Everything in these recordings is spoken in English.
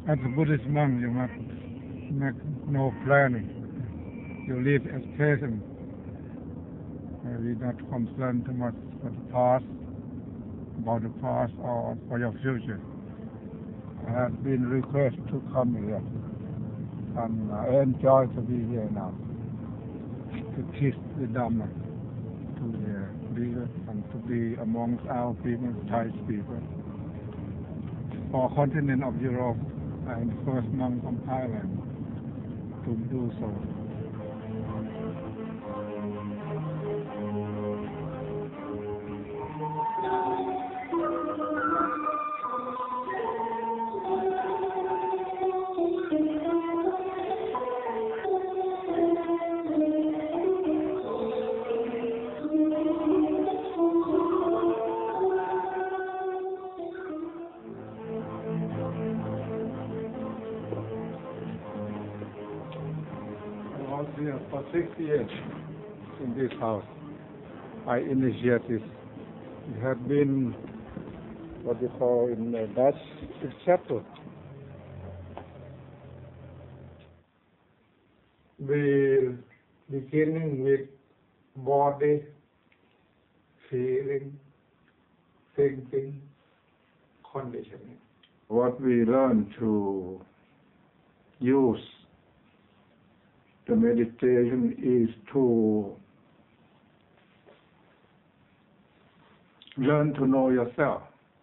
As a Buddhist monk, you must make no planning. You live as present. Maybe not concerned too much for the past, about the past or for your future. I have been requested to come here, and I enjoy to be here now, to teach the Dhamma to the leaders and to be amongst our people, Thai people. For continent of Europe, I am the first monk from Thailand to do so. Here for 6 years in this house. I initiated. It had been what you call in Dutch a chapter. We beginning with body, feeling, thinking, conditioning. What we learn to use the meditation is to learn to know yourself,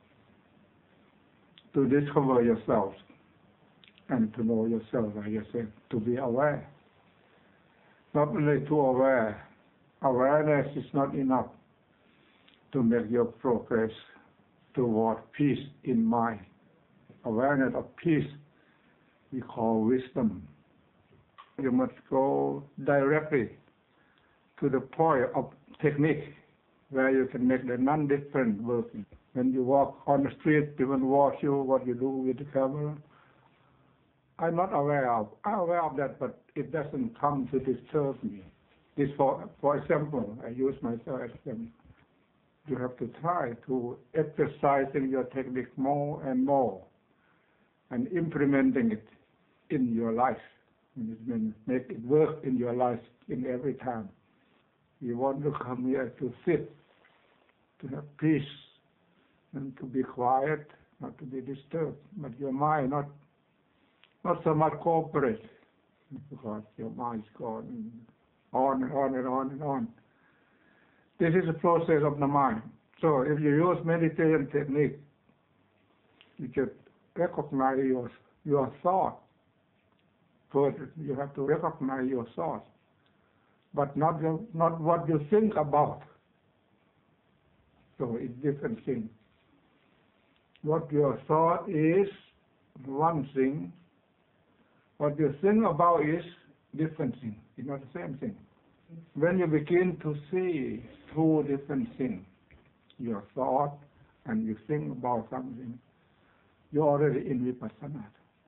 to discover yourself, and to know yourself, like I said, to be aware. Not only to aware, awareness is not enough to make your progress toward peace in mind. Awareness of peace we call wisdom. You must go directly to the point of technique where you can make the non-different working. When you walk on the street, people watch you, what you do with the camera. I'm not aware of. I'm aware of that, but it doesn't come to disturb me. This, for example, I use myself as example. You have to try to exercising your technique more and more and implementing it in your life. Make it work in your life in every time. You want to come here to sit, to have peace, and to be quiet, not to be disturbed, but your mind not so much cooperate, because your mind is going on and on and on and on. This is a process of the mind. So if you use meditation technique, you should recognize your thought. First, you have to recognize your thoughts, but not what you think about. So it's different thing. What your thought is one thing. What you think about is different thing. It's not the same thing. When you begin to see two different things, your thought and you think about something, you're already in vipassana.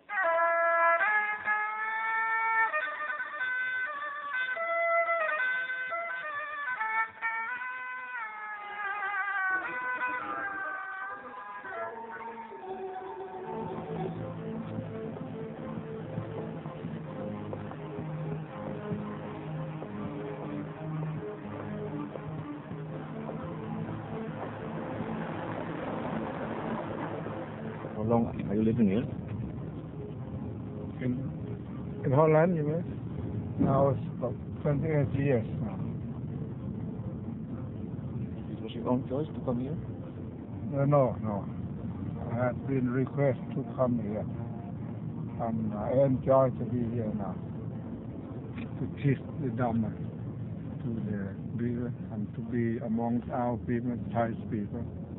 How long are you living here? In Holland, you mean? Now it's about 28 years now. It was your own choice to come here? No. I had been requested to come here, and I enjoy to be here now, to teach the Dhamma to the leaders and to be amongst our people, Thai people.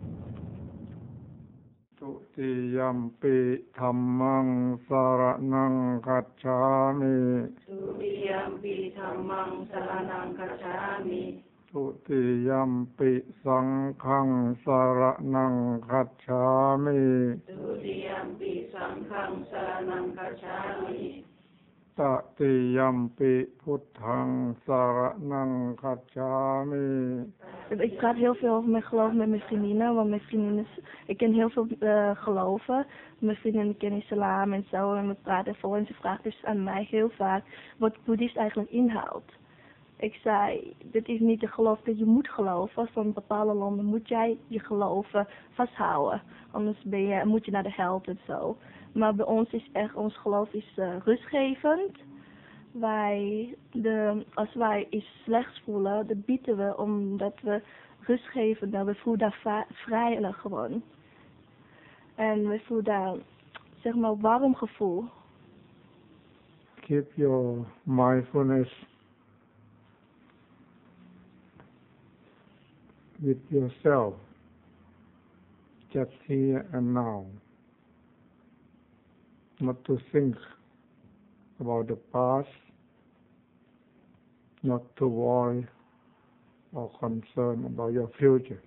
ทุติยัมปิธัมมังสรณังคัจฉามิทุติยัมปิธัมมังสรณังคัจฉามิทุติยัมปิสังฆังสรณังคัจฉามิทุติยัมปิสังฆังสรณังคัจฉามิตติยัมปิพุทธังสรณังคัจฉามิต Ik praat heel veel over mijn geloof met mijn vriendinnen, want mijn vriendinnen, ik ken heel veel geloven. Mijn vriendinnen kennen islam en zo, en we praten voor en ze vraagt dus aan mij heel vaak wat boeddhist eigenlijk inhoudt. Ik zei, dit is niet de geloof dat je moet geloven, van bepaalde landen moet jij je geloven vasthouden, anders moet je naar de hel en zo. Maar bij ons is echt, ons geloof is rustgevend. Als wij iets slechts voelen, dan bieden we omdat we rust geven, dat we voelen daar vrijelijk gewoon. En we voelen daar, zeg maar, warm gevoel. Keep your mindfulness with yourself, just here and now. Not to think about the past, not to worry or concern about your future.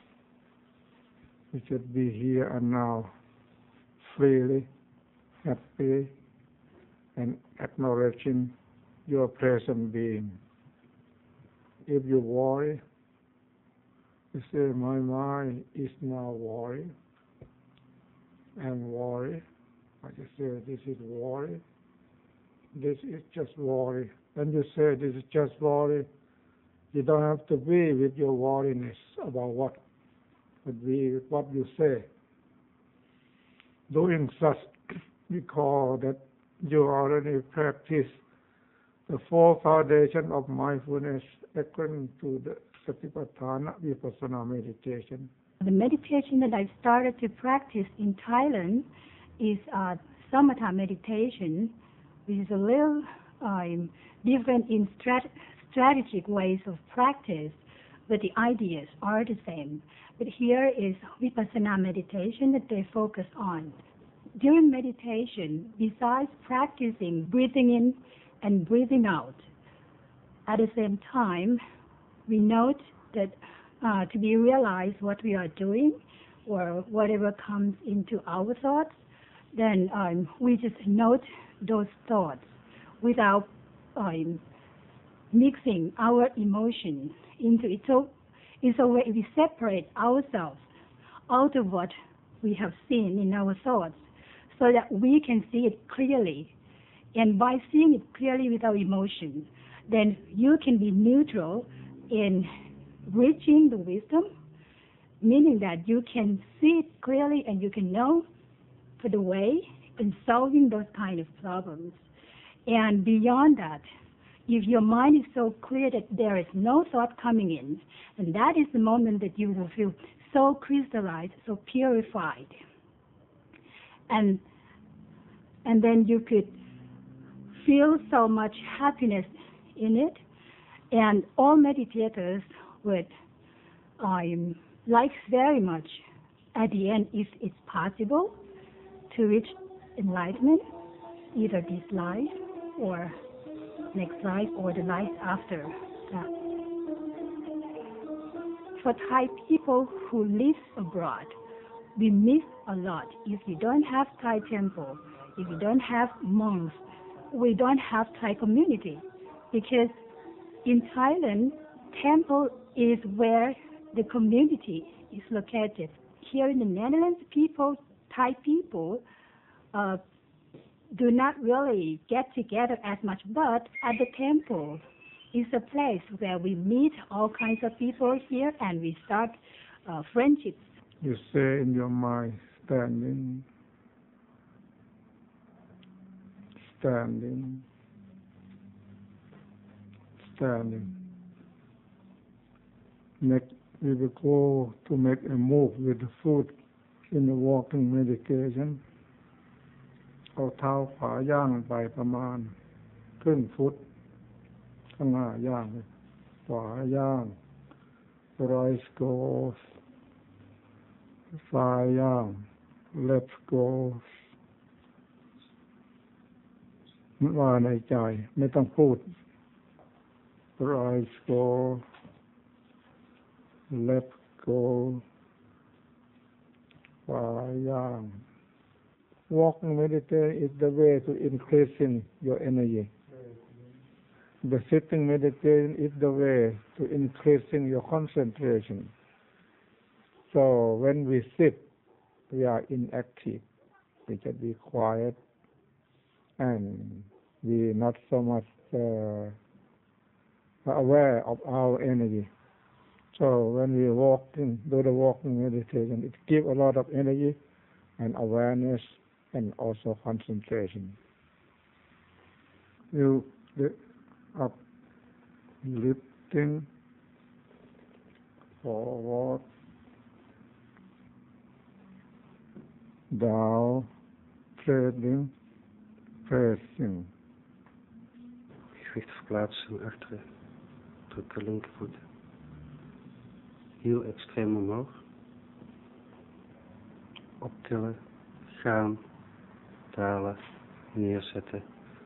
You should be here and now, freely, happy, and acknowledging your present being. If you worry, you say, my mind is now worry, and worry. Like you say, this is worry. This is just worry. When you say this is just worry, you don't have to be with your worriness about what would be what you say. Doing such, we call that you already practice the four foundation of mindfulness according to the Satipatthana Vipassana meditation. The meditation that I started to practice in Thailand is Samatha meditation, which is a little different in strategic ways of practice, but the ideas are the same. But here is Vipassana meditation that they focus on. During meditation, besides practicing breathing in and breathing out, at the same time, we note that to be realized what we are doing or whatever comes into our thoughts, then we just note those thoughts without mixing our emotion into it. So in a way we separate ourselves out of what we have seen in our thoughts so that we can see it clearly. And by seeing it clearly without emotion, then you can be neutral in reaching the wisdom, meaning that you can see it clearly and you can know for the way in solving those kind of problems. And beyond that, if your mind is so clear that there is no thought coming in, and that is the moment that you will feel so crystallized, so purified. And then you could feel so much happiness in it. And all meditators would like very much at the end, if it's possible, to reach enlightenment, either this life or next life or the life after that. For Thai people who live abroad, we miss a lot. If you don't have Thai temple, if you don't have monks, we don't have Thai community. Because in Thailand, temple is where the community is located. Here in the Netherlands, Thai people, do not really get together as much, but at the temple is a place where we meet all kinds of people here and we start friendships. You say in your mind, standing, standing, standing. We will go to make a move with the foot in the walking meditation. เอาเท้าขวาย่างไปประมาณครึ่งฟุตข้างหน้าย่างขวาย่าง right goes ซ้ายย่าง left goes ว่าในใจไม่ต้องพูด right goes left goes ขวาย่าง Walking meditation is the way to increasing your energy. the sitting meditation is the way to increasing your concentration. So when we sit, we are inactive. We should be quiet and we not so much aware of our energy. So when we do the walking meditation, it gives a lot of energy and awareness and also concentration. You up, lifting, forward, down, trading, pressing. Gewicht verplaatsen naar achteren. Druk de linkervoet heel extreem omhoog. Optillen, gaan, dalen, neerzetten.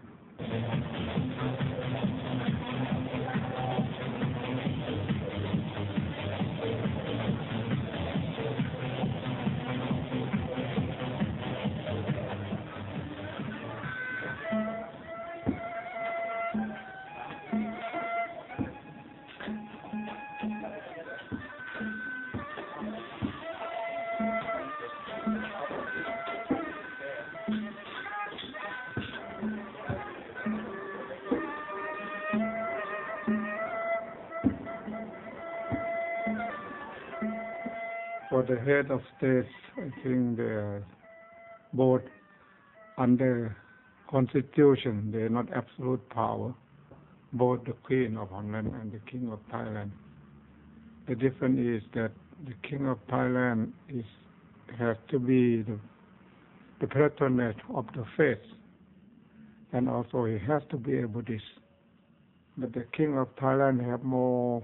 For the head of state, I think they are both under constitution. They are not absolute power. Both the Queen of Holland and the King of Thailand. The difference is that the King of Thailand has to be the patronage of the faith, and also he has to be a Buddhist. But the King of Thailand have more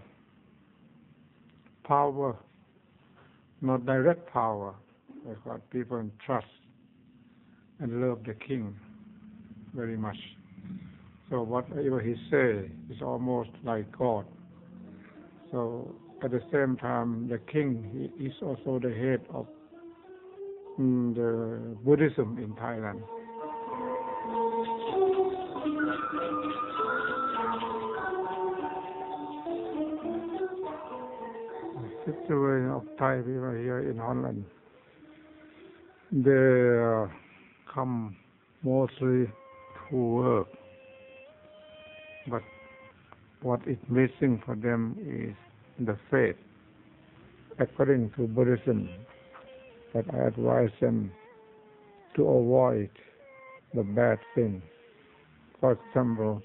power. Not direct power, because people trust and love the king very much. So whatever he say is almost like God. So at the same time, the king he is also the head of the Buddhism in Thailand. Situation of Thai people here in Holland. They come mostly to work, but what is missing for them is the faith. According to Buddhism, that I advise them to avoid the bad things. For example,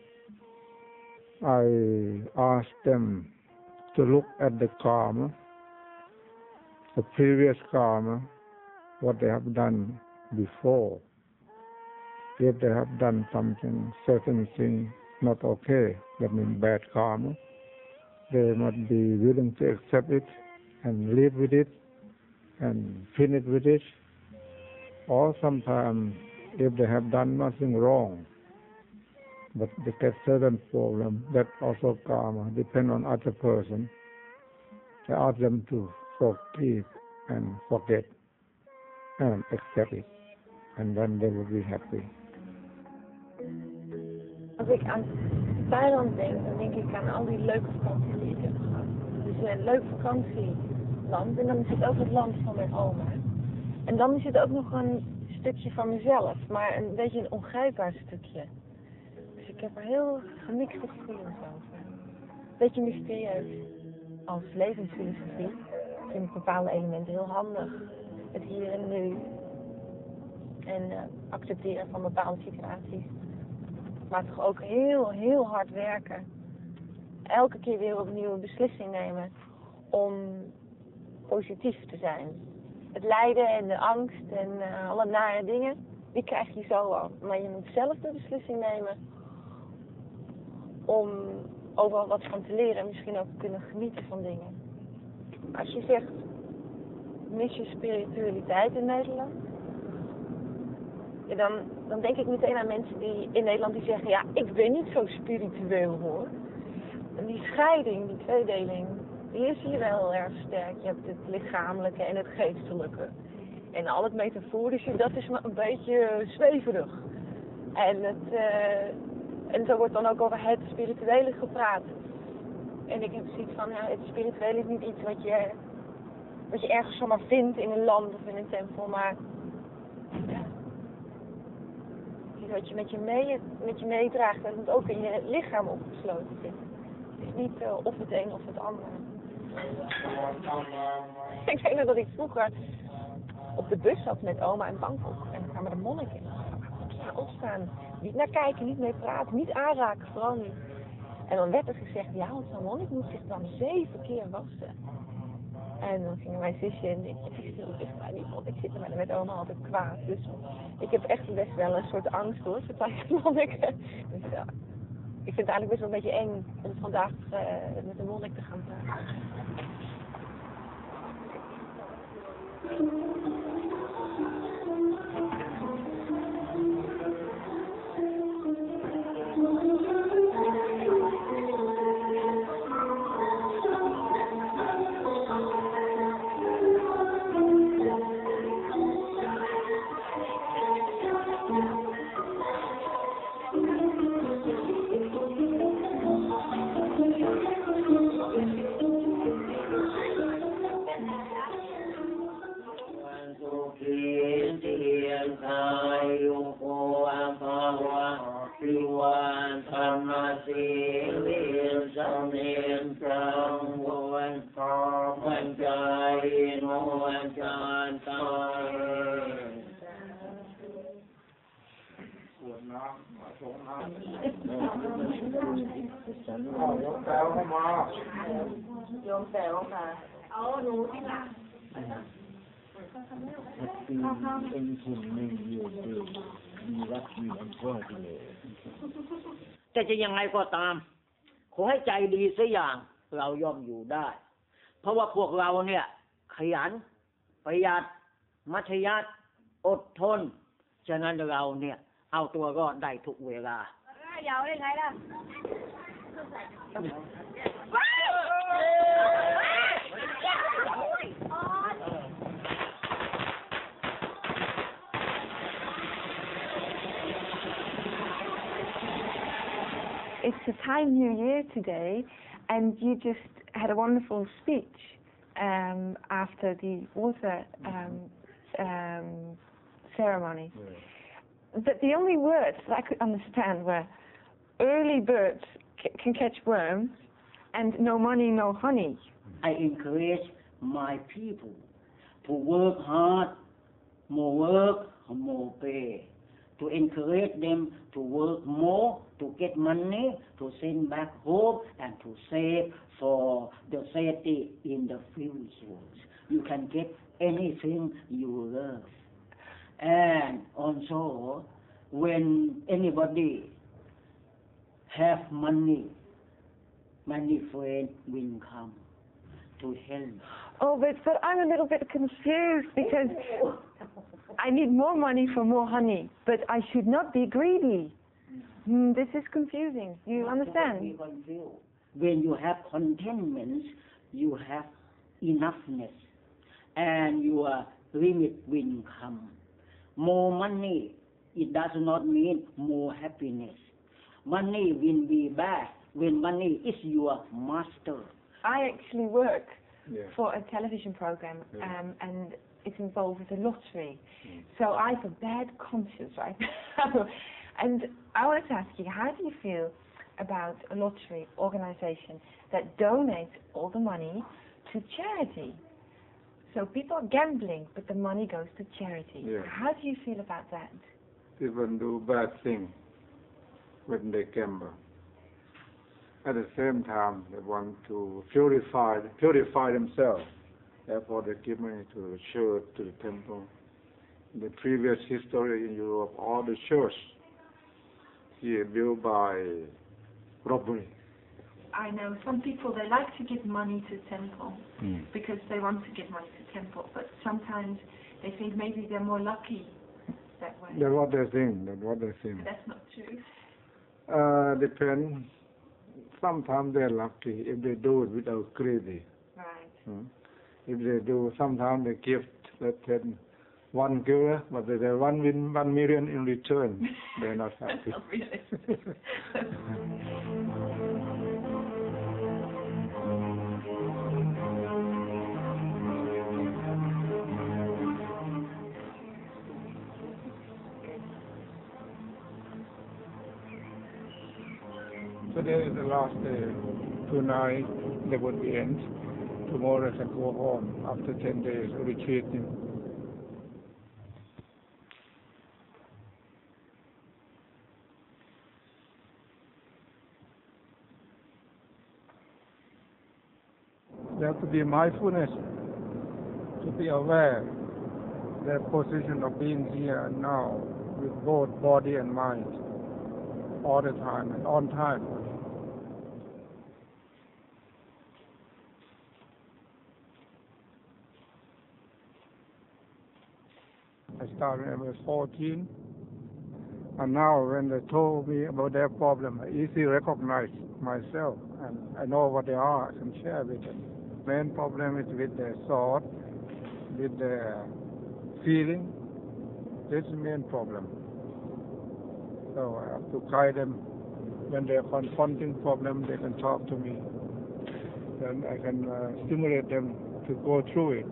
I ask them to look at the karma, the previous karma, what they have done before. If they have done something, certain thing not okay, that means bad karma, they must be willing to accept it and live with it and finish with it. Or sometimes, if they have done nothing wrong, but they get certain problem, that also karma, depend on other person. I ask them to forgive and forget and accept it, and then they will be happy. Als ik aan Thailand denk, dan denk ik aan al die leuke vakanties die ik heb gehad. Dus een leuk vakantieland, en dan is het ook het land van mijn oma. En dan is het ook nog een stukje van mezelf, maar een beetje een ongrijpbaar stukje. Dus ik heb er heel gemixte gevoelens over. Beetje mysterieus. Als levensfilosofie vind ik bepaalde elementen heel handig. Het hier en nu. En accepteren van bepaalde situaties. Maar toch ook heel, heel hard werken. Elke keer weer opnieuw een beslissing nemen om positief te zijn. Het lijden en de angst en alle nare dingen, die krijg je zo al. Maar je moet zelf de beslissing nemen om overal wat van te leren en misschien ook kunnen genieten van dingen. Als je zegt, mis je spiritualiteit in Nederland? Ja, dan denk ik meteen aan mensen die in Nederland die zeggen, ja, ik ben niet zo spiritueel hoor. En die scheiding, die tweedeling, die is hier wel heel erg sterk. Je hebt het lichamelijke en het geestelijke. En al het metaforische, dat is maar een beetje zweverig. En En zo wordt dan ook over het spirituele gepraat. En ik heb zoiets van, ja, het spirituele is niet iets wat je ergens zomaar vindt in een land of in een tempel, maar ja, iets wat je met je meedraagt en het ook in je lichaam opgesloten zit. Het is niet of het een of het ander. Ik weet nog dat ik vroeger op de bus zat met oma in Bangkok en dan kwamen de monniken. Opstaan, niet naar kijken, niet mee praten, niet aanraken, vooral niet. En dan werd er gezegd, ja, want zo'n monnik moet zich dan 7 keer wassen. En dan gingen mijn zusje en ik stil tegen mij, ik zit er met oma altijd kwaad. Dus ik heb echt best wel een soort angst hoor, voor Thaise monniken. Dus ja, ik vind het eigenlijk best wel een beetje eng om vandaag met een monnik te gaan praten. แต่จะยังไงก็ตามขอให้ใจดีสักอย่างเราย่อมอยู่ได้เพราะว่าพวกเราเนี่ยขยันประหยัดมัธยัสถ์อดทนฉะนั้นเราเนี่ยเอาตัวรอดได้ทุกเวลาเยาได้ไงล่ะ It's a Thai New Year today, and you just had a wonderful speech after the water ceremony. But the only words that I could understand were early birds can catch worms and no money, no honey. I encourage my people to work hard, more work, more pay. To encourage them to work more, to get money, to send back home, and to save for the safety in the future. You can get anything you love. And also, when anybody have money, many friends will come to help. Oh, but I'm a little bit confused because I need more money for more honey, but I should not be greedy. This is confusing. You understand? When you have contentment, you have enoughness, and your limit will come. More money, it does not mean more happiness. Money will be bad when money is your master. I actually work for a television program, and it's involved with a lottery. So I have a bad conscience right now. And I wanted to ask you, how do you feel about a lottery organization that donates all the money to charity? So people are gambling, but the money goes to charity. Yeah. How do you feel about that? People do bad things when they gamble. At the same time, they want to purify themselves. Therefore, they give money to the church, to the temple. In the previous history in Europe, all the churches here built by robbery. I know some people, they like to give money to temple because they want to give money to temple, but sometimes they think maybe they're more lucky that way. That's what they think. That's not true. Depends. Sometimes they're lucky if they do it without greedy. Right. If they do, sometimes they give, let's say, one killer, but they get 1 million in return. They're not happy. Not really. Today is the last day. Tonight there would be end. Tomorrow I can go home after 10 days retreating. There have to be mindfulness, to be aware their position of being here and now with both body and mind all the time and on time. I started when I was 14, and now when they told me about their problem, I easily recognize myself and I know what they are. I can share with them. Main problem is with their thought, with their feeling. This is the main problem. So I have to guide them. When they're confronting problem, they can talk to me. Then I can stimulate them to go through it.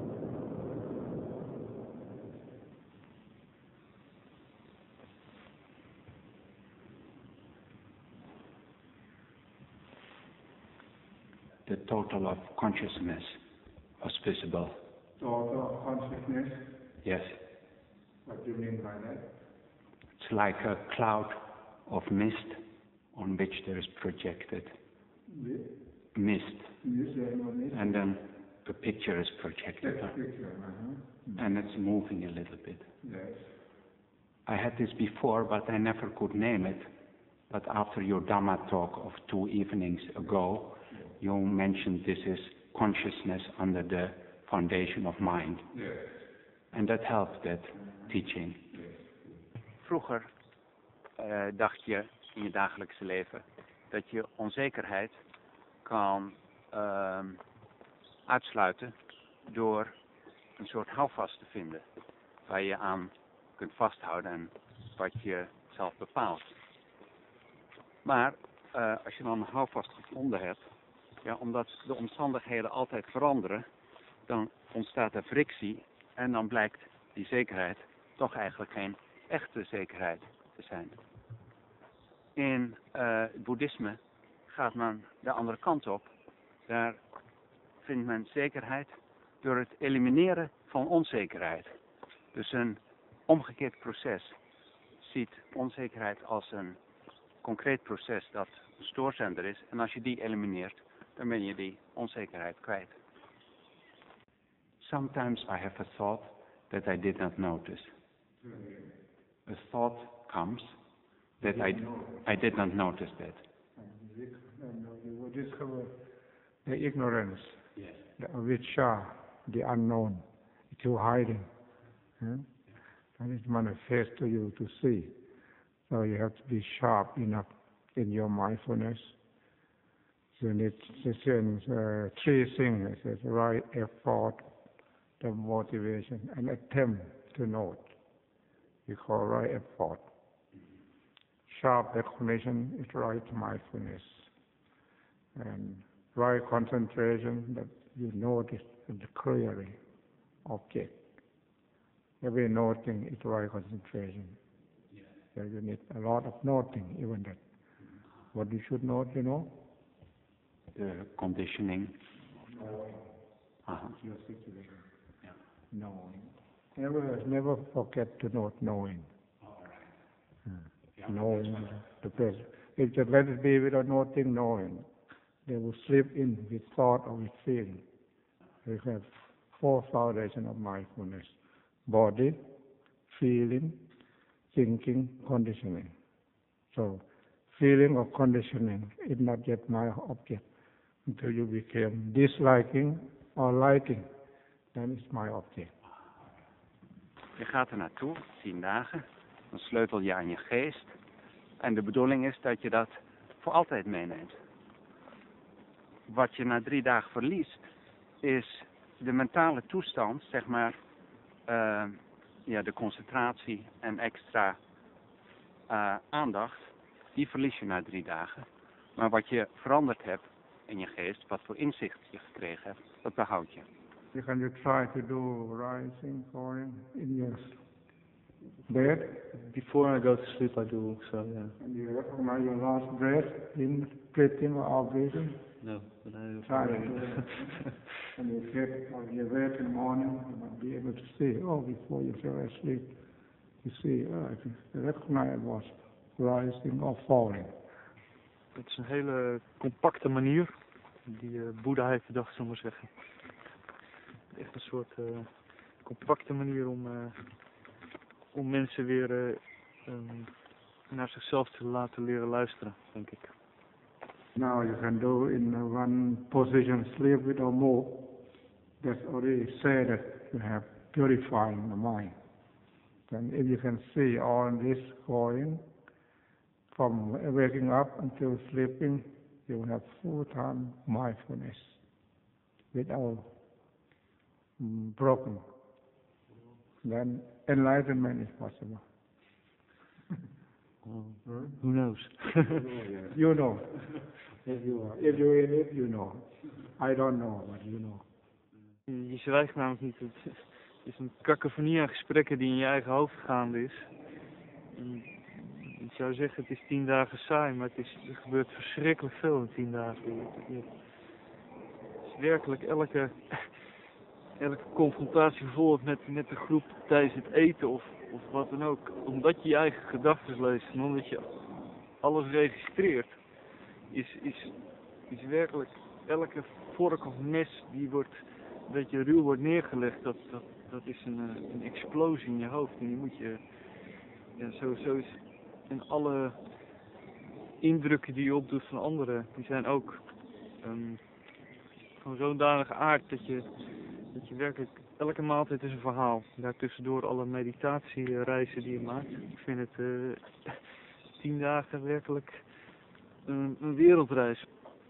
The total of consciousness was visible. Total consciousness? Yes. What do you mean by that? It's like a cloud of mist on which there is projected mist. And then the picture is projected. And it's moving a little bit. Yes. I had this before, but I never could name it. But after your Dhamma talk of 2 evenings ago, you mentioned this is consciousness under the foundation of mind. Yes. And that helped, that teaching. Vroeger dacht je in je dagelijkse leven dat je onzekerheid kan uitsluiten door een soort houvast te vinden waar je aan kunt vasthouden en wat je zelf bepaalt. Maar als je dan een houvast gevonden hebt, ja, omdat de omstandigheden altijd veranderen, dan ontstaat er frictie en dan blijkt die zekerheid toch eigenlijk geen echte zekerheid te zijn. In het boeddhisme gaat men de andere kant op. Daar vindt men zekerheid door het elimineren van onzekerheid. Dus een omgekeerd proces ziet onzekerheid als een concreet proces dat een stoorzender is. En als je die elimineert, dan ben je die onzekerheid kwijt. Sometimes I have a thought that I did not notice. A thought comes that I did not notice that. You will discover the ignorance, Yes. the avijja, the unknown, it's you hiding. And it manifests to you to see. So you have to be sharp enough in your mindfulness. You need to send 3 things. It says right effort, the motivation, and attempt to note. We call right effort. Sharp recognition is right mindfulness. And right concentration, that you notice the clearly object. Every noting is right concentration. So you need a lot of noting, even that. What you should note, you know? The conditioning. Your situation. Yeah. Knowing. Never forget to note knowing. Knowing the best. If you let it be without noting knowing, they will slip in with thought or with feeling. We have 4 foundations of mindfulness: body, feeling, thinking, conditioning. So, feeling or conditioning is not yet my object until you became disliking or liking. Then it's my object. Je gaat er naartoe, 10 dagen, dan sleutel je aan je geest. En de bedoeling is dat je dat voor altijd meeneemt. Wat je na 3 dagen verliest, is de mentale toestand, zeg maar, ja, de concentratie en extra aandacht, die verlies je na 3 dagen. Maar wat je veranderd hebt in je geest, wat voor inzicht je gekregen hebt, dat behoud je. You can try to do rising, falling in your bed. Before I go to sleep, I do so, yeah. And you recognize your last breath, in breathing or out breathing. No, but I Try to do that. And you get, or you wake in the morning, you might be able to see, before you fell asleep, you see, I can recognize it was rising or falling. Het is een hele compacte manier die Boeddha heeft bedacht, zullen we maar zeggen. Echt een soort compacte manier om mensen weer naar zichzelf te laten leren luisteren, denk ik. Now you can do in one position, sleep with or more. That's already said that you have purifying the mind. And if you can see all this going from waking up until sleeping, you will have full-time mindfulness without broken. Then enlightenment is possible. Who knows? You know. If you're in it, you know. I don't know, but you know. Je zwijgt namelijk niet. Het is een cacophonie aan gesprekken die in je eigen hoofd gaande is. Ik zou zeggen, het is 10 dagen saai, maar er gebeurt verschrikkelijk veel in 10 dagen. Het is werkelijk elke confrontatie bijvoorbeeld met de groep tijdens het eten of wat dan ook. Omdat je je eigen gedachten leest en omdat je alles registreert, is werkelijk elke vork of mes die wordt een beetje ruw wordt neergelegd, dat is een explosie in je hoofd. En die moet je, ja, zo is, en alle indrukken die je opdoet van anderen, die zijn ook van zodanige aard dat je werkelijk, elke maaltijd is een verhaal. Daartussendoor alle meditatiereizen die je maakt. Ik vind het 10 dagen werkelijk een wereldreis.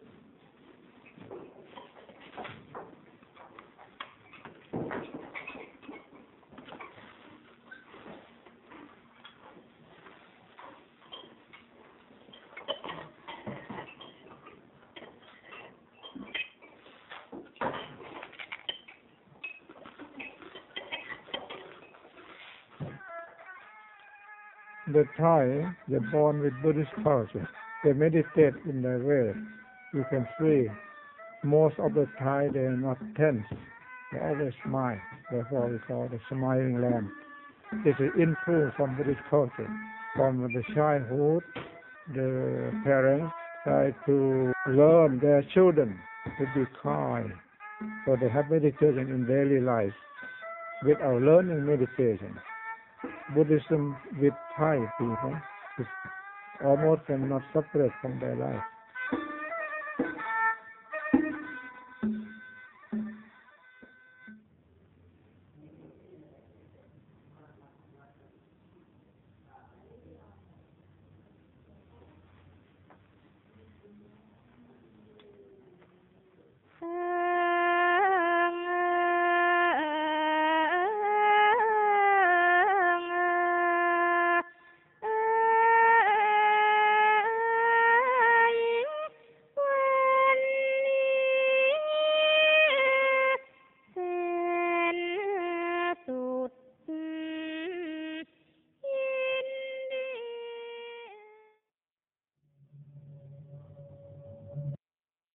The Thai, they're born with Buddhist culture. They meditate in their way. You can see most of the Thai, they're not tense. They always smile. Therefore we call the smiling land. It's an influence from Buddhist culture. From the childhood, the parents try to learn their children to be kind. So they have meditation in daily life without learning meditation. Buddhism with Thai people is almost cannot separate from their life.